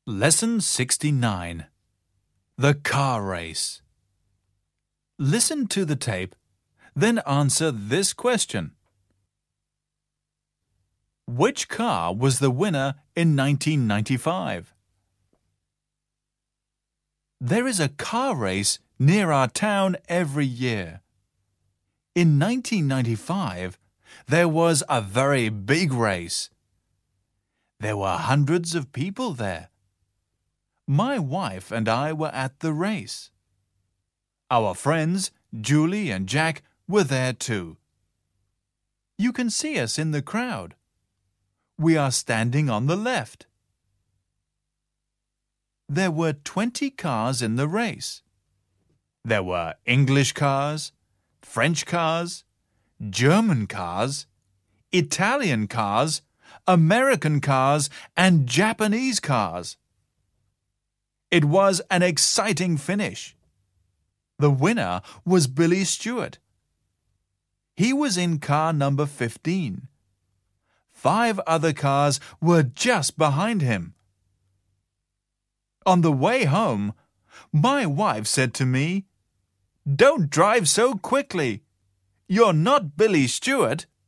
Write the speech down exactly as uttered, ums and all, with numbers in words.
Lesson sixty-nine. The Car Race. Listen to the tape, then answer this question. Which car was the winner in nineteen ninety-five? There is a car race near our town every year. In nineteen ninety-five, there was a very big race. There were hundreds of people there. My wife and I were at the race. Our friends, Julie and Jack, were there too. You can see us in the crowd. We are standing on the left. There were twenty cars in the race. There were English cars, French cars, German cars, Italian cars, American cars, and Japanese cars. It was an exciting finish. The winner was Billy Stewart. He was in car number fifteen. Five other cars were just behind him. On the way home, my wife said to me, "Don't drive so quickly. You're not Billy Stewart."